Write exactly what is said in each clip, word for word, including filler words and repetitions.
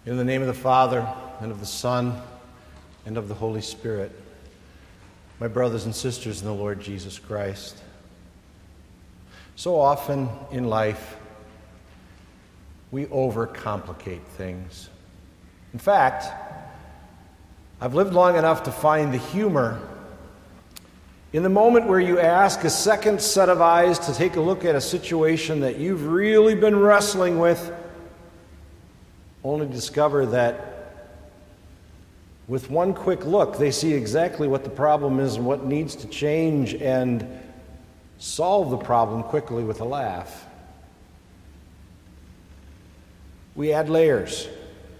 In the name of the Father, and of the Son, and of the Holy Spirit, my brothers and sisters in the Lord Jesus Christ. So often in life, we overcomplicate things. In fact, I've lived long enough to find the humor in the moment where you ask a second set of eyes to take a look at a situation that you've really been wrestling with, only to discover that with one quick look, they see exactly what the problem is and what needs to change and solve the problem quickly with a laugh. We add layers.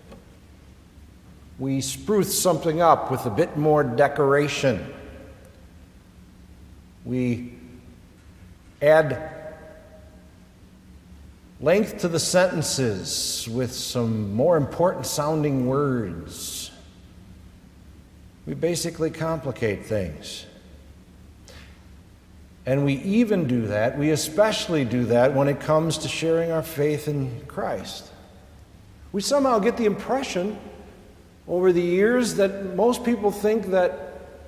We spruce something up with a bit more decoration. We add length to the sentences with some more important sounding words. We basically complicate things. And we even do that, we especially do that when it comes to sharing our faith in Christ. We somehow get the impression over the years that most people think that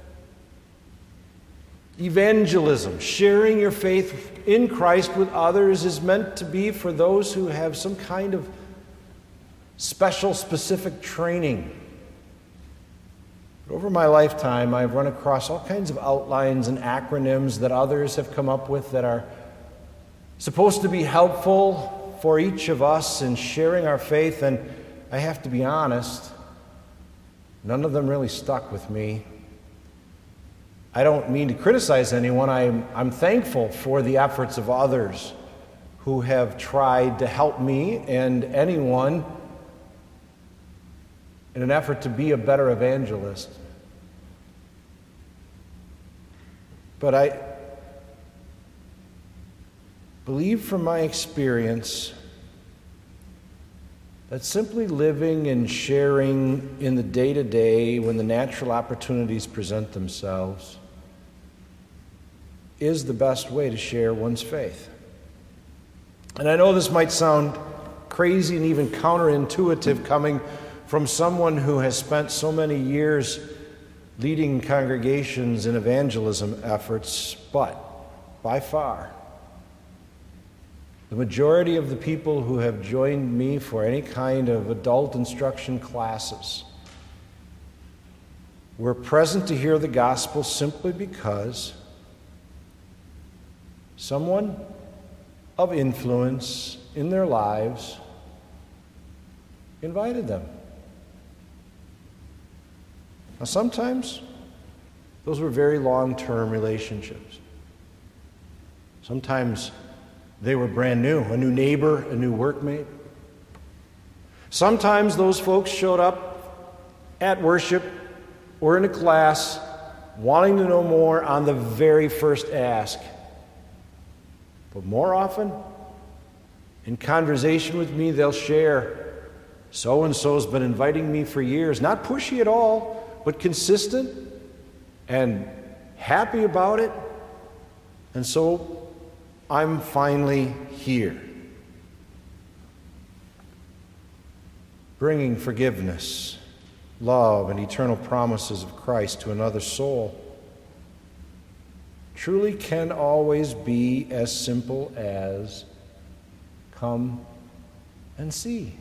evangelism, sharing your faith in Christ with others, is meant to be for those who have some kind of special, specific training. But over my lifetime, I've run across all kinds of outlines and acronyms that others have come up with that are supposed to be helpful for each of us in sharing our faith, and I have to be honest, none of them really stuck with me. I don't mean to criticize anyone. I'm, I'm thankful for the efforts of others who have tried to help me and anyone in an effort to be a better evangelist. But I believe from my experience that simply living and sharing in the day-to-day when the natural opportunities present themselves is the best way to share one's faith. And I know this might sound crazy and even counterintuitive coming from someone who has spent so many years leading congregations in evangelism efforts, but by far, the majority of the people who have joined me for any kind of adult instruction classes were present to hear the gospel simply because someone of influence in their lives invited them. Now, sometimes those were very long-term relationships. Sometimes they were brand new, a new neighbor, a new workmate. Sometimes those folks showed up at worship or in a class wanting to know more on the very first ask. But more often, in conversation with me, they'll share, so-and-so's been inviting me for years, not pushy at all, but consistent and happy about it. And so I'm finally here, bringing forgiveness, love, and eternal promises of Christ to another soul. Truly can always be as simple as come and see.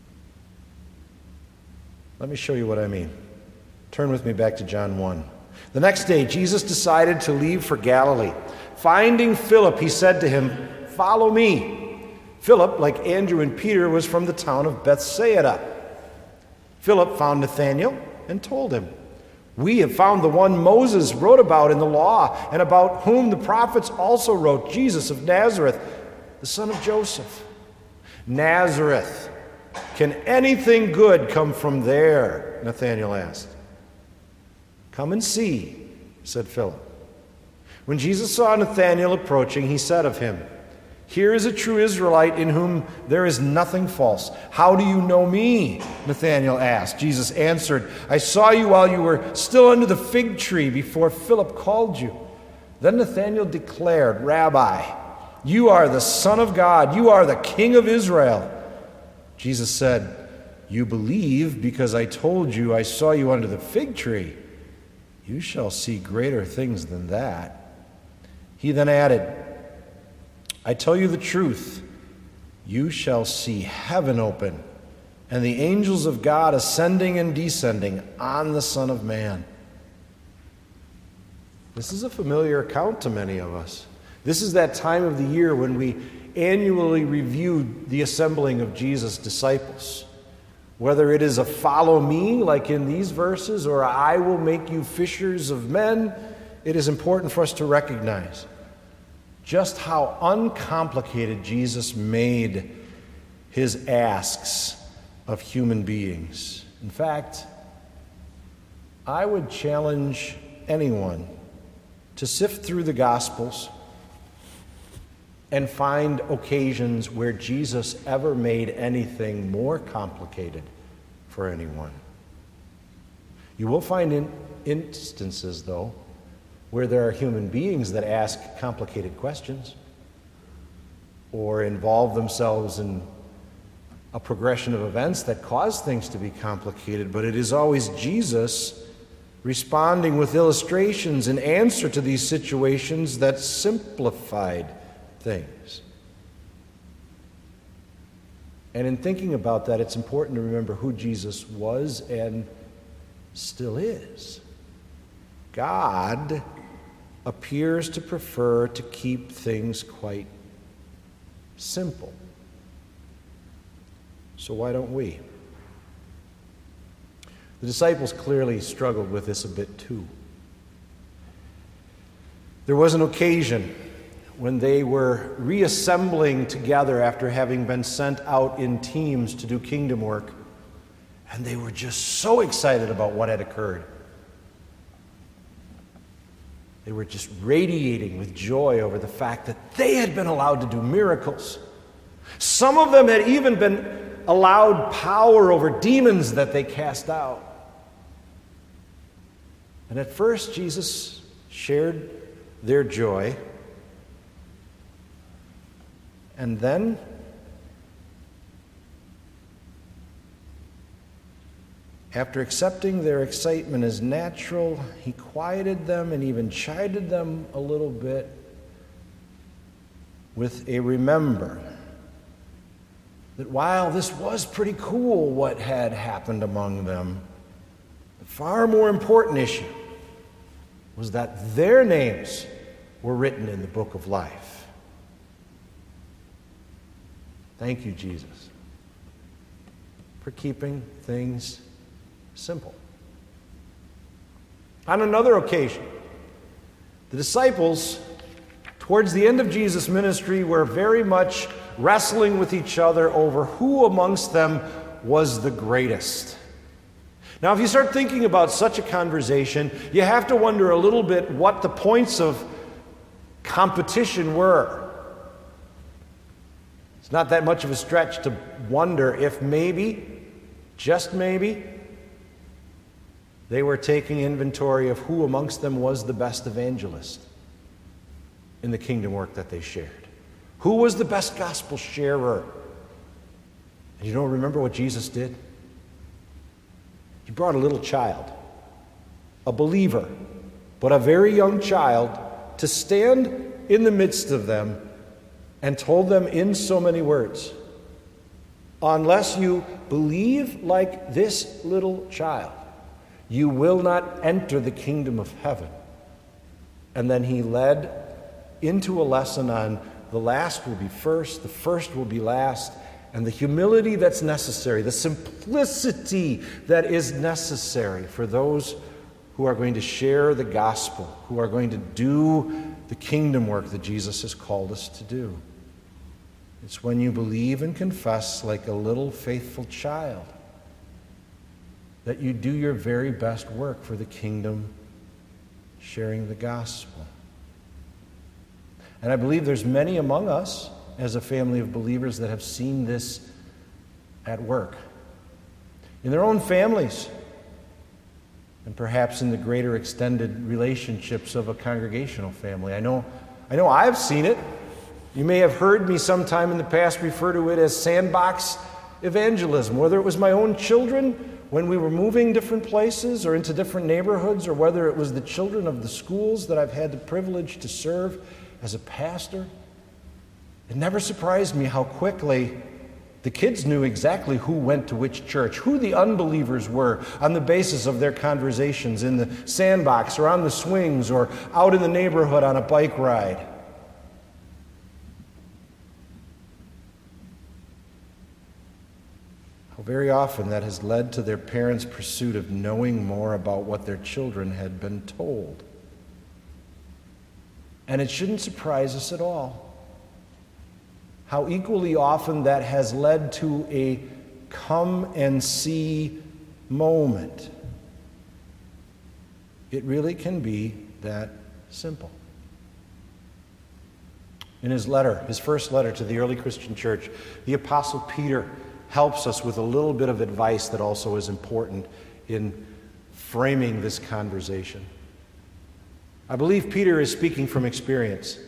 Let me show you what I mean. Turn with me back to John one. The next day, Jesus decided to leave for Galilee. Finding Philip, he said to him, "Follow me." Philip, like Andrew and Peter, was from the town of Bethsaida. Philip found Nathanael and told him, "We have found the one Moses wrote about in the law, and about whom the prophets also wrote, Jesus of Nazareth, the son of Joseph." "Nazareth, can anything good come from there?" Nathanael asked. "Come and see," said Philip. When Jesus saw Nathanael approaching, he said of him, "Here is a true Israelite in whom there is nothing false." "How do you know me?" Nathanael asked. Jesus answered, "I saw you while you were still under the fig tree before Philip called you." Then Nathanael declared, "Rabbi, you are the Son of God. You are the King of Israel." Jesus said, You believe because I told you I saw you under the fig tree. You shall see greater things than that." He then added, "I tell you the truth. You shall see heaven open and the angels of God ascending and descending on the Son of Man." This is a familiar account to many of us. This is that time of the year when we annually review the assembling of Jesus' disciples. Whether it is a follow me, like in these verses, or a I will make you fishers of men, it is important for us to recognize just how uncomplicated Jesus made his asks of human beings. In fact, I would challenge anyone to sift through the Gospels and find occasions where Jesus ever made anything more complicated for anyone. You will find in instances, though, where there are human beings that ask complicated questions or involve themselves in a progression of events that cause things to be complicated, but it is always Jesus responding with illustrations in answer to these situations that simplified things. And in thinking about that, it's important to remember who Jesus was and still is. God appears to prefer to keep things quite simple. So why don't we? The disciples clearly struggled with this a bit too. There was an occasion when they were reassembling together after having been sent out in teams to do kingdom work, and they were just so excited about what had occurred. They were just radiating with joy over the fact that they had been allowed to do miracles. Some of them had even been allowed power over demons that they cast out. And at first, Jesus shared their joy. And then, after accepting their excitement as natural, he quieted them and even chided them a little bit with a remember that while this was pretty cool what had happened among them, the far more important issue was that their names were written in the book of life. Thank you, Jesus, for keeping things simple. On another occasion, the disciples, towards the end of Jesus' ministry, were very much wrestling with each other over who amongst them was the greatest. Now, if you start thinking about such a conversation, you have to wonder a little bit what the points of competition were. It's not that much of a stretch to wonder if maybe, just maybe, they were taking inventory of who amongst them was the best evangelist in the kingdom work that they shared. Who was the best gospel sharer? And you don't remember what Jesus did? He brought a little child, a believer, but a very young child, to stand in the midst of them and told them in so many words, "Unless you believe like this little child, you will not enter the kingdom of heaven." And then he led into a lesson on the last will be first, the first will be last, and the humility that's necessary, the simplicity that is necessary for those who are going to share the gospel, who are going to do the kingdom work that Jesus has called us to do. It's when you believe and confess like a little faithful child that you do your very best work for the kingdom, sharing the gospel. And I believe there's many among us as a family of believers that have seen this at work in their own families and perhaps in the greater extended relationships of a congregational family. I know, I know I've seen it. You may have heard me sometime in the past refer to it as sandbox evangelism, whether it was my own children when we were moving different places or into different neighborhoods, or whether it was the children of the schools that I've had the privilege to serve as a pastor. It never surprised me how quickly the kids knew exactly who went to which church, who the unbelievers were on the basis of their conversations in the sandbox or on the swings or out in the neighborhood on a bike ride. How very often that has led to their parents' pursuit of knowing more about what their children had been told. And it shouldn't surprise us at all how equally often that has led to a come and see moment. It really can be that simple. In his letter, his first letter to the early Christian church, the Apostle Peter helps us with a little bit of advice that also is important in framing this conversation. I believe Peter is speaking from experience.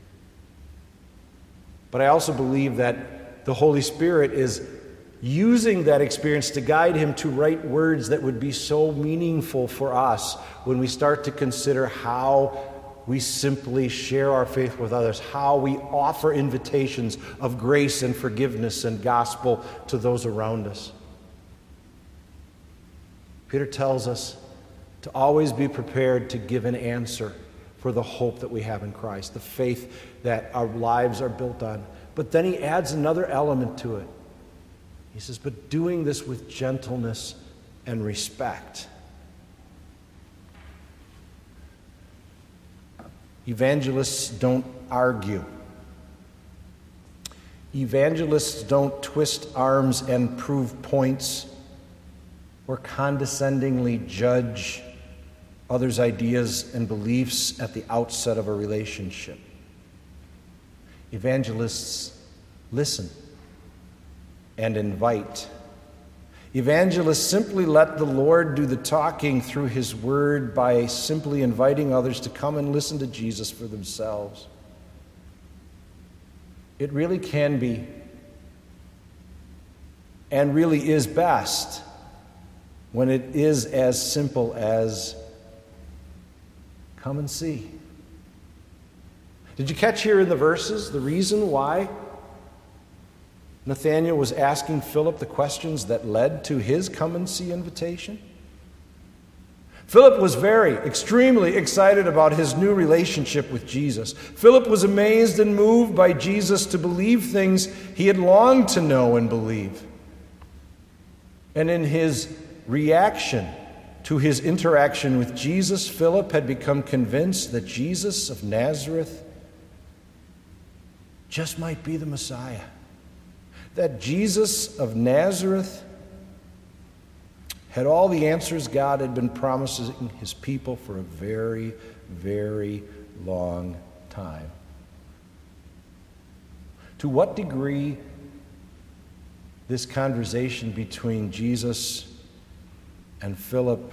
But I also believe that the Holy Spirit is using that experience to guide him to write words that would be so meaningful for us when we start to consider how we simply share our faith with others, how we offer invitations of grace and forgiveness and gospel to those around us. Peter tells us to always be prepared to give an answer for the hope that we have in Christ, the faith that our lives are built on. But then he adds another element to it. He says, but doing this with gentleness and respect. Evangelists don't argue. Evangelists don't twist arms and prove points or condescendingly judge others' ideas and beliefs at the outset of a relationship. Evangelists listen and invite. Evangelists simply let the Lord do the talking through his word by simply inviting others to come and listen to Jesus for themselves. It really can be and really is best when it is as simple as come and see. Did you catch here in the verses the reason why Nathanael was asking Philip the questions that led to his come and see invitation? Philip was very, extremely excited about his new relationship with Jesus. Philip was amazed and moved by Jesus to believe things he had longed to know and believe. And in his reaction to his interaction with Jesus, Philip had become convinced that Jesus of Nazareth just might be the Messiah. That Jesus of Nazareth had all the answers God had been promising his people for a very, very long time. To what degree this conversation between Jesus and Philip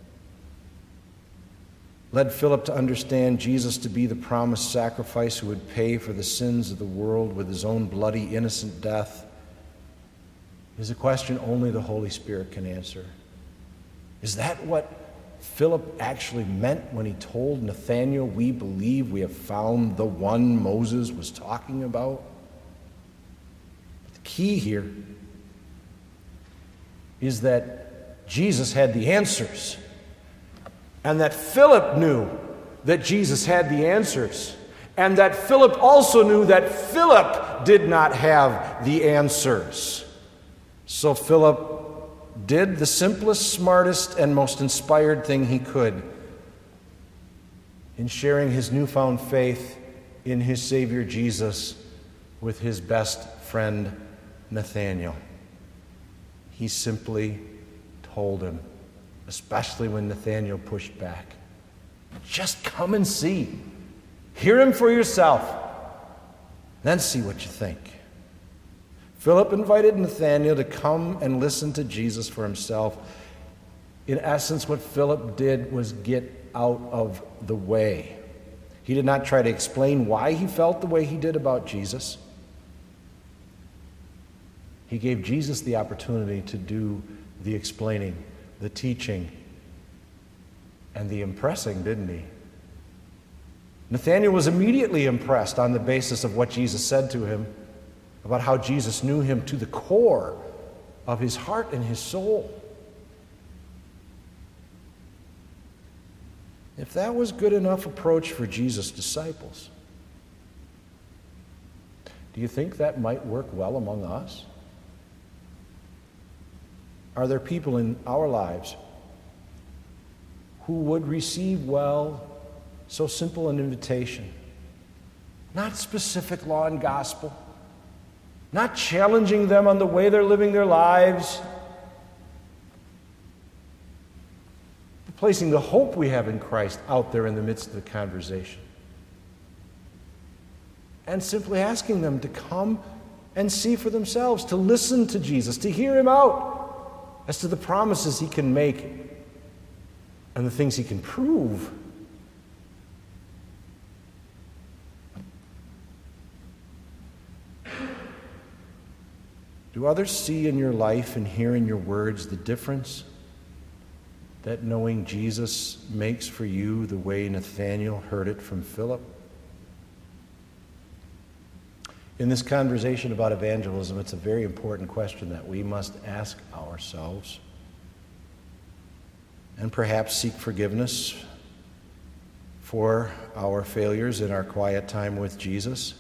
led Philip to understand Jesus to be the promised sacrifice who would pay for the sins of the world with his own bloody, innocent death, is a question only the Holy Spirit can answer. Is that what Philip actually meant when he told Nathanael, we believe we have found the one Moses was talking about? But the key here is that Jesus had the answers, and that Philip knew that Jesus had the answers, and that Philip also knew that Philip did not have the answers. So Philip did the simplest, smartest, and most inspired thing he could in sharing his newfound faith in his Savior Jesus with his best friend Nathanael. He simply told him, especially when Nathanael pushed back, just come and see. Hear him for yourself. Then see what you think. Philip invited Nathanael to come and listen to Jesus for himself. In essence, what Philip did was get out of the way. He did not try to explain why he felt the way he did about Jesus. He gave Jesus the opportunity to do the explaining, the teaching, and the impressing, didn't he? Nathanael was immediately impressed on the basis of what Jesus said to him, about how Jesus knew him to the core of his heart and his soul. If that was good enough approach for Jesus' disciples, do you think that might work well among us? Are there people in our lives who would receive well so simple an invitation? Not specific law and gospel, not challenging them on the way they're living their lives, but placing the hope we have in Christ out there in the midst of the conversation. And simply asking them to come and see for themselves, to listen to Jesus, to hear him out as to the promises he can make and the things he can prove. Do others see in your life and hear in your words the difference that knowing Jesus makes for you the way Nathanael heard it from Philip? In this conversation about evangelism, it's a very important question that we must ask ourselves and perhaps seek forgiveness for our failures in our quiet time with Jesus.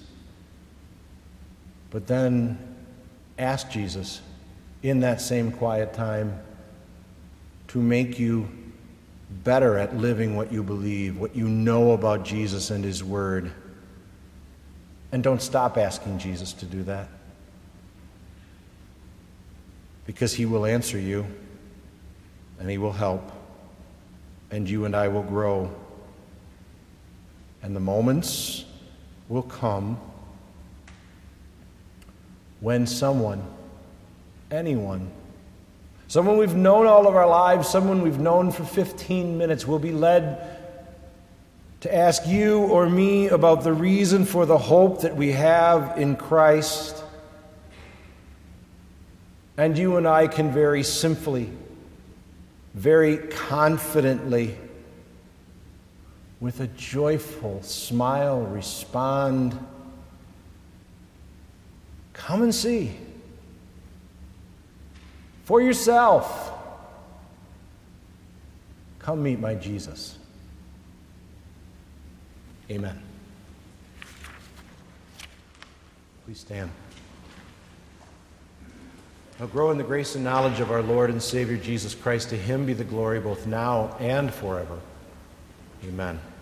But then ask Jesus in that same quiet time to make you better at living what you believe, what you know about Jesus and his word. And don't stop asking Jesus to do that, because he will answer you and he will help, and you and I will grow, and the moments will come when someone, anyone, someone we've known all of our lives, someone we've known for fifteen minutes, will be led to ask you or me about the reason for the hope that we have in Christ. And you and I can very simply, very confidently, with a joyful smile, respond, come and see for yourself. Come meet my Jesus. Amen. Please stand. Now grow in the grace and knowledge of our Lord and Savior Jesus Christ. To him be the glory both now and forever. Amen.